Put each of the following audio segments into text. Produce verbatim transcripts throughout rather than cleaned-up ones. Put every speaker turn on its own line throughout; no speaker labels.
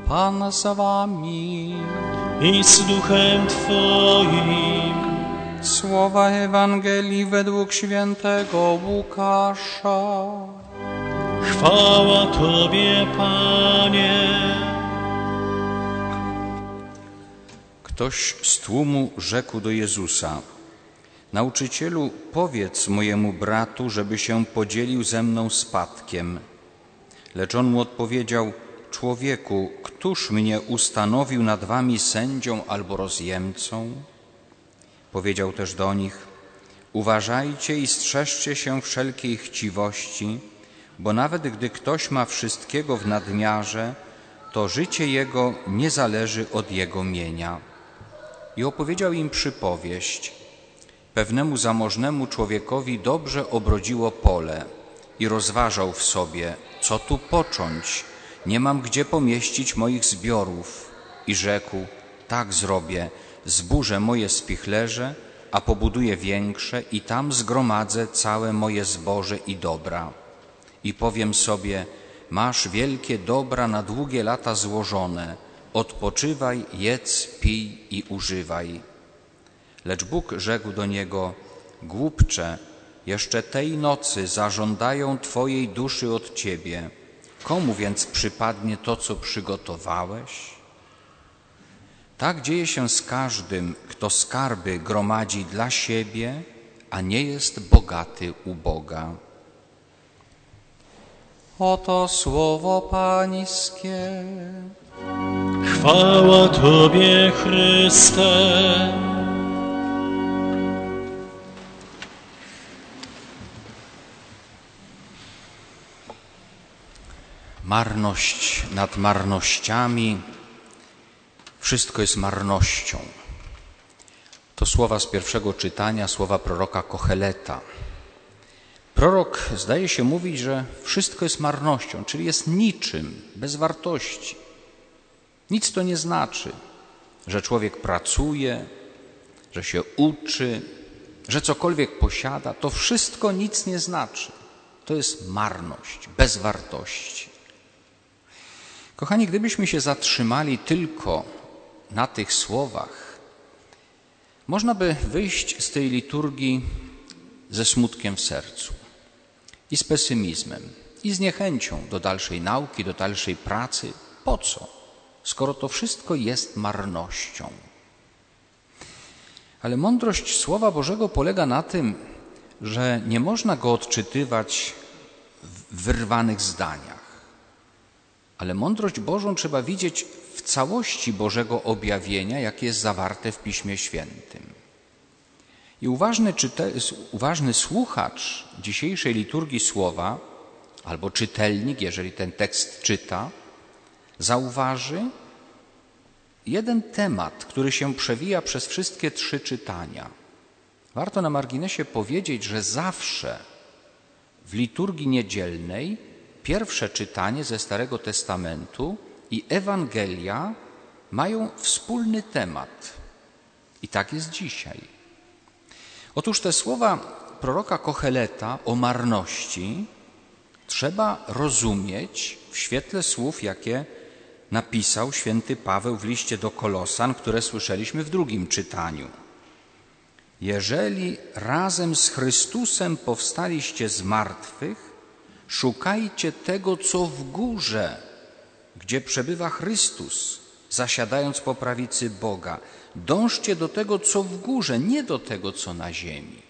Pan z wami.
I z duchem Twoim.
Słowa Ewangelii według świętego Łukasza.
Chwała Tobie, Panie.
Ktoś z tłumu rzekł do Jezusa: Nauczycielu, powiedz mojemu bratu, żeby się podzielił ze mną spadkiem. Lecz on mu odpowiedział: Człowieku, któż mnie ustanowił nad wami sędzią albo rozjemcą? Powiedział też do nich: Uważajcie i strzeżcie się wszelkiej chciwości, bo nawet gdy ktoś ma wszystkiego w nadmiarze, to życie jego nie zależy od jego mienia. I opowiedział im przypowieść. Pewnemu zamożnemu człowiekowi dobrze obrodziło pole i rozważał w sobie, co tu począć, nie mam gdzie pomieścić moich zbiorów. I rzekł: tak zrobię, zburzę moje spichlerze, a pobuduję większe i tam zgromadzę całe moje zboże i dobra. I powiem sobie: masz wielkie dobra na długie lata złożone, odpoczywaj, jedz, pij i używaj. Lecz Bóg rzekł do niego: głupcze, jeszcze tej nocy zażądają twojej duszy od ciebie. Komu więc przypadnie to, co przygotowałeś? Tak dzieje się z każdym, kto skarby gromadzi dla siebie, a nie jest bogaty u Boga. Oto słowo Pańskie.
Chwała Tobie, Chryste.
Marność nad marnościami, wszystko jest marnością. To słowa z pierwszego czytania, słowa proroka Kocheleta. Prorok zdaje się mówić, że wszystko jest marnością, czyli jest niczym, bez wartości. Nic to nie znaczy, że człowiek pracuje, że się uczy, że cokolwiek posiada. To wszystko nic nie znaczy. To jest marność, bez wartości. Kochani, gdybyśmy się zatrzymali tylko na tych słowach, można by wyjść z tej liturgii ze smutkiem w sercu i z pesymizmem, i z niechęcią do dalszej nauki, do dalszej pracy. Po co? Skoro to wszystko jest marnością. Ale mądrość Słowa Bożego polega na tym, że nie można go odczytywać w wyrwanych zdaniach. Ale mądrość Bożą trzeba widzieć w całości Bożego objawienia, jakie jest zawarte w Piśmie Świętym. I uważny, czyte, uważny słuchacz dzisiejszej liturgii Słowa, albo czytelnik, jeżeli ten tekst czyta, zauważy jeden temat, który się przewija przez wszystkie trzy czytania. Warto na marginesie powiedzieć, że zawsze w liturgii niedzielnej pierwsze czytanie ze Starego Testamentu i Ewangelia mają wspólny temat. I tak jest dzisiaj. Otóż te słowa proroka Kocheleta o marności trzeba rozumieć w świetle słów, jakie napisał święty Paweł w liście do Kolosan, które słyszeliśmy w drugim czytaniu. Jeżeli razem z Chrystusem powstaliście z martwych, szukajcie tego, co w górze, gdzie przebywa Chrystus, zasiadając po prawicy Boga. Dążcie do tego, co w górze, nie do tego, co na ziemi.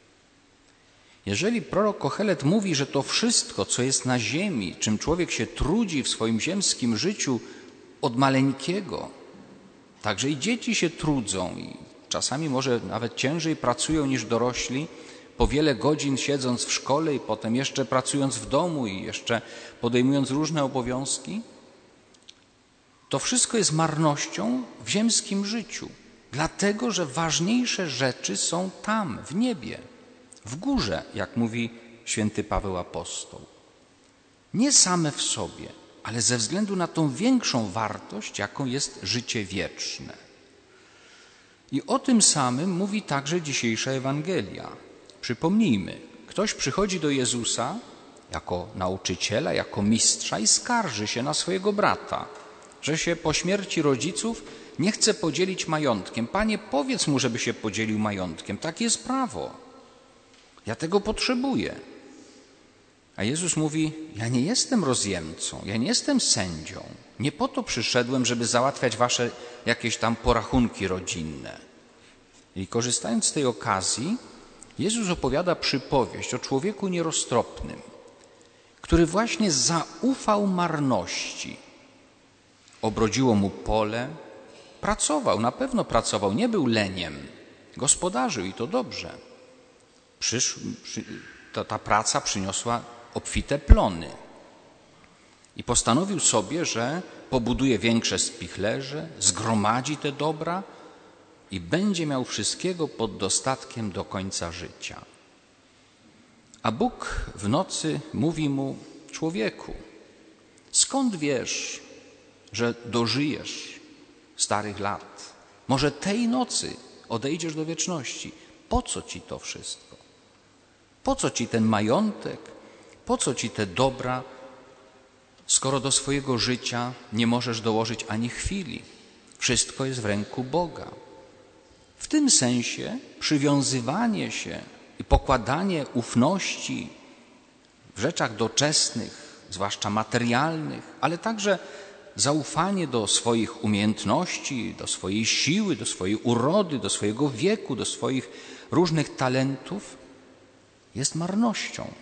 Jeżeli prorok Kochelet mówi, że to wszystko, co jest na ziemi, czym człowiek się trudzi w swoim ziemskim życiu od maleńkiego, także i dzieci się trudzą i czasami może nawet ciężej pracują niż dorośli, po wiele godzin siedząc w szkole i potem jeszcze pracując w domu i jeszcze podejmując różne obowiązki, to wszystko jest marnością w ziemskim życiu, dlatego że ważniejsze rzeczy są tam, w niebie, w górze, jak mówi święty Paweł apostoł. Nie same w sobie, ale ze względu na tą większą wartość, jaką jest życie wieczne. I o tym samym mówi także dzisiejsza Ewangelia. Przypomnijmy, ktoś przychodzi do Jezusa jako nauczyciela, jako mistrza i skarży się na swojego brata. że się po śmierci rodziców nie chce podzielić majątkiem. Panie, powiedz mu, żeby się podzielił majątkiem. Takie jest prawo. Ja tego potrzebuję. A Jezus mówi, ja nie jestem rozjemcą, ja nie jestem sędzią. Nie po to przyszedłem, żeby załatwiać wasze jakieś tam porachunki rodzinne. I korzystając z tej okazji, Jezus opowiada przypowieść o człowieku nieroztropnym, który właśnie zaufał marności. Obrodziło mu pole, pracował, na pewno pracował, nie był leniem, gospodarzył i to dobrze. Przysz, przy, to, ta praca przyniosła obfite plony. I postanowił sobie, że pobuduje większe spichlerze, zgromadzi te dobra i będzie miał wszystkiego pod dostatkiem do końca życia. A Bóg w nocy mówi mu, człowieku, skąd wiesz, że dożyjesz starych lat? Może tej nocy odejdziesz do wieczności. Po co ci to wszystko? Po co ci ten majątek? Po co ci te dobra, skoro do swojego życia nie możesz dołożyć ani chwili? Wszystko jest w ręku Boga. W tym sensie przywiązywanie się i pokładanie ufności w rzeczach doczesnych, zwłaszcza materialnych, ale także zaufanie do swoich umiejętności, do swojej siły, do swojej urody, do swojego wieku, do swoich różnych talentów jest marnością.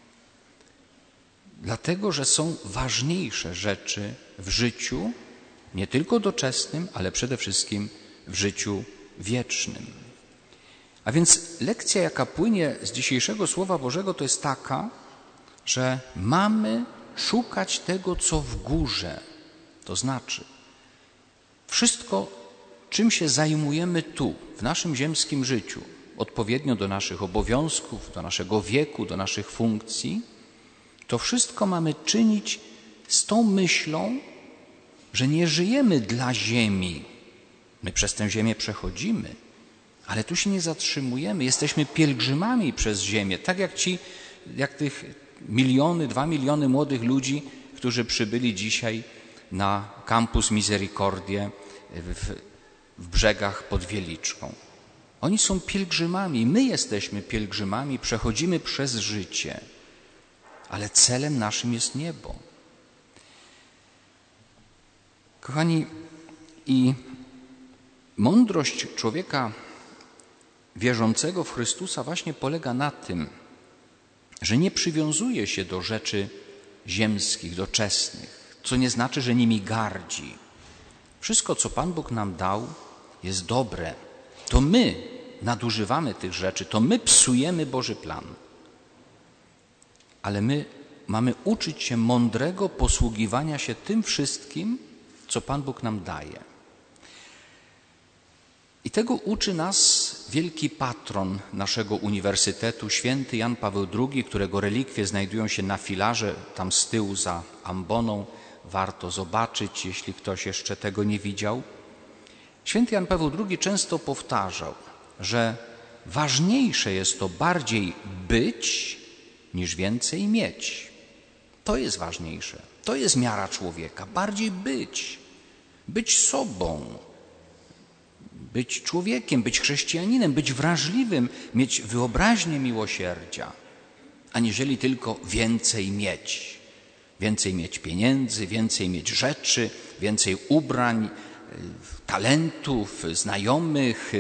Dlatego, że są ważniejsze rzeczy w życiu, nie tylko doczesnym, ale przede wszystkim w życiu wiecznym. A więc lekcja, jaka płynie z dzisiejszego Słowa Bożego, to jest taka, że mamy szukać tego, co w górze. To znaczy, wszystko, czym się zajmujemy tu, w naszym ziemskim życiu, odpowiednio do naszych obowiązków, do naszego wieku, do naszych funkcji, to wszystko mamy czynić z tą myślą, że nie żyjemy dla ziemi. My przez tę ziemię przechodzimy, ale tu się nie zatrzymujemy. Jesteśmy pielgrzymami przez ziemię, tak jak ci, jak tych miliony, dwa miliony młodych ludzi, którzy przybyli dzisiaj na Campus Misericordię w, w Brzegach pod Wieliczką. Oni są pielgrzymami, my jesteśmy pielgrzymami, przechodzimy przez życie, ale celem naszym jest niebo. Kochani, i mądrość człowieka wierzącego w Chrystusa właśnie polega na tym, że nie przywiązuje się do rzeczy ziemskich, doczesnych, co nie znaczy, że nimi gardzi. Wszystko, co Pan Bóg nam dał, jest dobre. To my nadużywamy tych rzeczy, to my psujemy Boży plan. Ale my mamy uczyć się mądrego posługiwania się tym wszystkim, co Pan Bóg nam daje. I tego uczy nas wielki patron naszego uniwersytetu, święty Jan Paweł drugi, którego relikwie znajdują się na filarze, tam z tyłu za amboną. Warto zobaczyć, jeśli ktoś jeszcze tego nie widział. Święty Jan Paweł drugi często powtarzał, że ważniejsze jest to bardziej być, niż więcej mieć. To jest ważniejsze. To jest miara człowieka. Bardziej być. Być sobą. Być człowiekiem, być chrześcijaninem, być wrażliwym, mieć wyobraźnię miłosierdzia, aniżeli tylko więcej mieć. Więcej mieć pieniędzy, więcej mieć rzeczy, więcej ubrań, talentów, znajomych,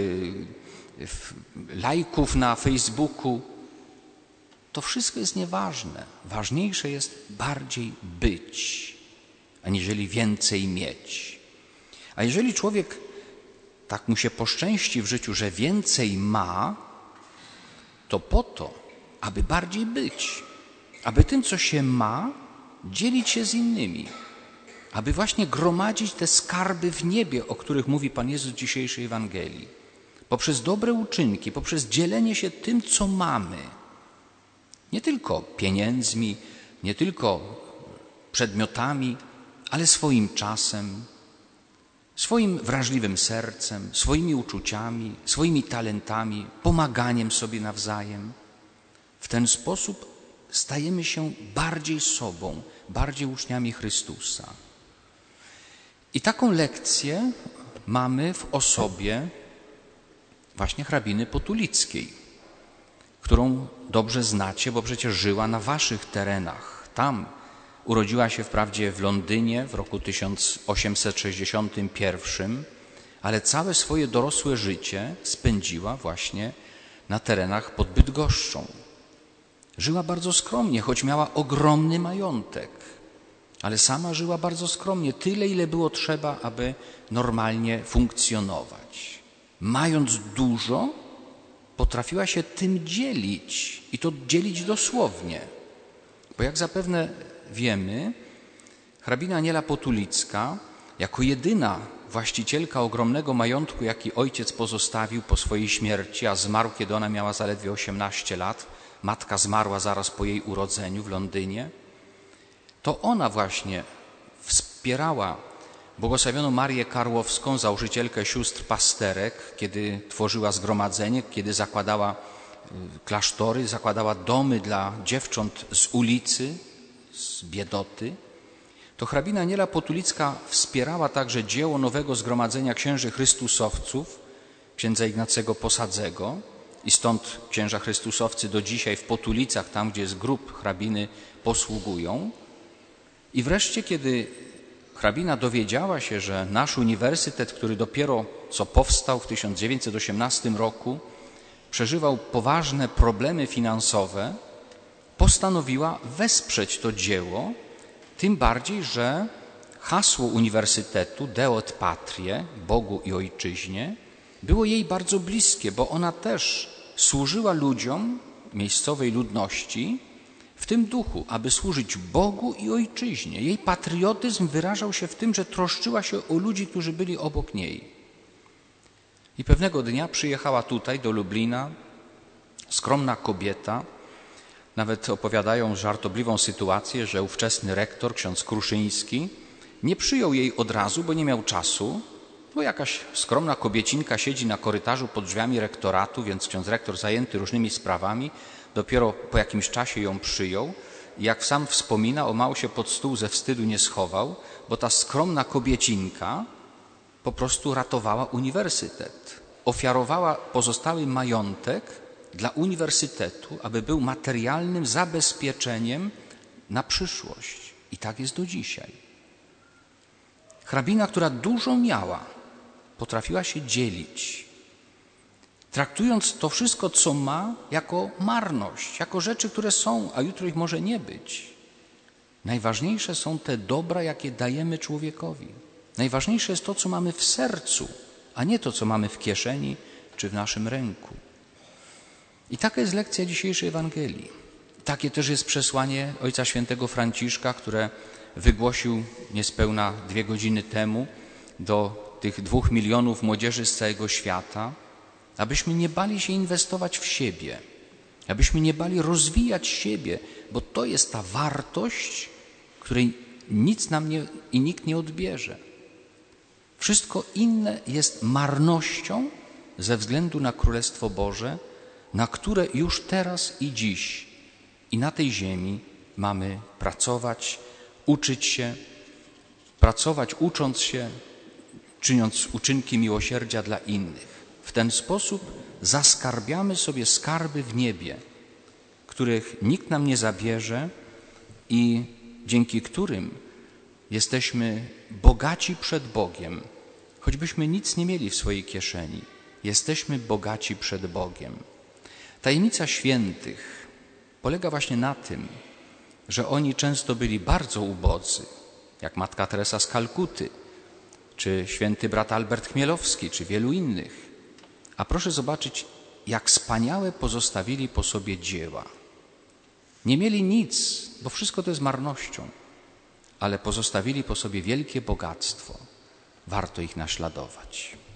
lajków na Facebooku. To wszystko jest nieważne. Ważniejsze jest bardziej być, aniżeli więcej mieć. A jeżeli człowiek tak mu się poszczęści w życiu, że więcej ma, to po to, aby bardziej być, aby tym, co się ma, dzielić się z innymi, aby właśnie gromadzić te skarby w niebie, o których mówi Pan Jezus w dzisiejszej Ewangelii. Poprzez dobre uczynki, poprzez dzielenie się tym, co mamy. Nie tylko pieniędzmi, nie tylko przedmiotami, ale swoim czasem, swoim wrażliwym sercem, swoimi uczuciami, swoimi talentami, pomaganiem sobie nawzajem. W ten sposób stajemy się bardziej sobą, bardziej uczniami Chrystusa. I taką lekcję mamy w osobie właśnie hrabiny Potulickiej, którą dobrze znacie, bo przecież żyła na waszych terenach. Tam urodziła się wprawdzie w Londynie w roku tysiąc osiemset sześćdziesiątym pierwszym, ale całe swoje dorosłe życie spędziła właśnie na terenach pod Bydgoszczą. Żyła bardzo skromnie, choć miała ogromny majątek, ale sama żyła bardzo skromnie, tyle ile było trzeba, aby normalnie funkcjonować. Mając dużo, potrafiła się tym dzielić i to dzielić dosłownie. Bo jak zapewne wiemy, hrabina Aniela Potulicka jako jedyna właścicielka ogromnego majątku, jaki ojciec pozostawił po swojej śmierci, a zmarł, kiedy ona miała zaledwie osiemnaście lat, matka zmarła zaraz po jej urodzeniu w Londynie, to ona właśnie wspierała błogosławioną Marię Karłowską, założycielkę sióstr pasterek, kiedy tworzyła zgromadzenie, kiedy zakładała klasztory, zakładała domy dla dziewcząt z ulicy, z biedoty. To hrabina Aniela Potulicka wspierała także dzieło nowego zgromadzenia księży chrystusowców, księdza Ignacego Posadzego, i stąd księża chrystusowcy do dzisiaj w Potulicach, tam gdzie jest grób hrabiny, posługują. I wreszcie, kiedy hrabina dowiedziała się, że nasz uniwersytet, który dopiero co powstał w tysiąc dziewięćset osiemnastym roku, przeżywał poważne problemy finansowe, postanowiła wesprzeć to dzieło, tym bardziej, że hasło uniwersytetu Deo et Patriae, Bogu i Ojczyźnie, było jej bardzo bliskie, bo ona też służyła ludziom, miejscowej ludności, w tym duchu, aby służyć Bogu i Ojczyźnie. Jej patriotyzm wyrażał się w tym, że troszczyła się o ludzi, którzy byli obok niej. I pewnego dnia przyjechała tutaj do Lublina skromna kobieta. Nawet opowiadają żartobliwą sytuację, że ówczesny rektor, ksiądz Kruszyński, nie przyjął jej od razu, bo nie miał czasu, bo jakaś skromna kobiecinka siedzi na korytarzu pod drzwiami rektoratu, więc ksiądz rektor, zajęty różnymi sprawami, dopiero po jakimś czasie ją przyjął i jak sam wspomina, o mało się pod stół ze wstydu nie schował, bo ta skromna kobiecinka po prostu ratowała uniwersytet. Ofiarowała pozostały majątek dla uniwersytetu, aby był materialnym zabezpieczeniem na przyszłość. I tak jest do dzisiaj. Hrabina, która dużo miała, potrafiła się dzielić, traktując to wszystko, co ma, jako marność, jako rzeczy, które są, a jutro ich może nie być. Najważniejsze są te dobra, jakie dajemy człowiekowi. Najważniejsze jest to, co mamy w sercu, a nie to, co mamy w kieszeni czy w naszym ręku. I taka jest lekcja dzisiejszej Ewangelii. Takie też jest przesłanie Ojca Świętego Franciszka, które wygłosił niespełna dwie godziny temu do tych dwóch milionów młodzieży z całego świata, abyśmy nie bali się inwestować w siebie, abyśmy nie bali rozwijać siebie, bo to jest ta wartość, której nic nam nie, i nikt nie odbierze. Wszystko inne jest marnością ze względu na Królestwo Boże, na które już teraz i dziś i na tej ziemi mamy pracować, uczyć się, pracować ucząc się, czyniąc uczynki miłosierdzia dla innych. W ten sposób zaskarbiamy sobie skarby w niebie, których nikt nam nie zabierze i dzięki którym jesteśmy bogaci przed Bogiem. Choćbyśmy nic nie mieli w swojej kieszeni, jesteśmy bogaci przed Bogiem. Tajemnica świętych polega właśnie na tym, że oni często byli bardzo ubodzy, jak matka Teresa z Kalkuty, czy święty brat Albert Chmielowski, czy wielu innych. A proszę zobaczyć, jak wspaniałe pozostawili po sobie dzieła. Nie mieli nic, bo wszystko to jest marnością, ale pozostawili po sobie wielkie bogactwo. Warto ich naśladować.